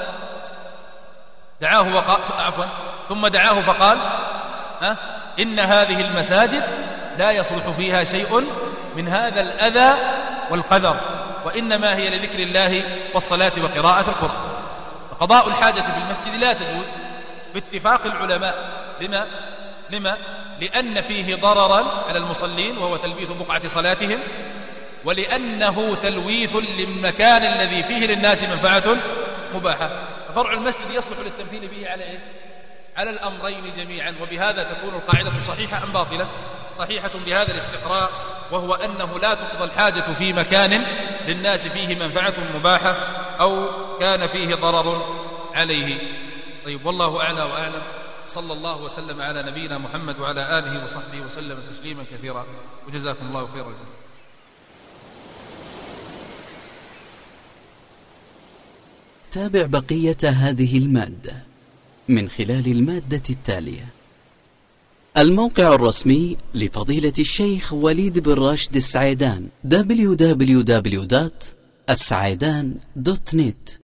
دعاه ثم دعاه فقال: إن هذه المساجد لا يصلح فيها شيء من هذا الأذى والقذر، وإنما هي لذكر الله والصلاة وقراءة القرآن. فقضاء الحاجة في المسجد لا تجوز باتفاق العلماء. لما؟ لأن فيه ضررا على المصلين وهو تلويث بقعة صلاتهم، ولأنه تلويث للمكان الذي فيه للناس منفعة مباحة. ففرع المسجد يصلح للتمثيل به على إيش؟ على الأمرين جميعا. وبهذا تكون القاعدة صحيحة أم باطلة؟ صحيحة بهذا الاستقراء، وهو أنه لا تقضى الحاجة في مكان للناس فيه منفعة مباحة أو كان فيه ضرر عليه. طيب، والله أعلى وأعلم. صلى الله وسلم على نبينا محمد وعلى آله وصحبه وسلم تسليما كثيرا، وجزاكم الله خير الجزاء. تابع بقية هذه المادة من خلال المادة التالية: الموقع الرسمي لفضيلة الشيخ وليد بن راشد السعيدان www.السعيدان.net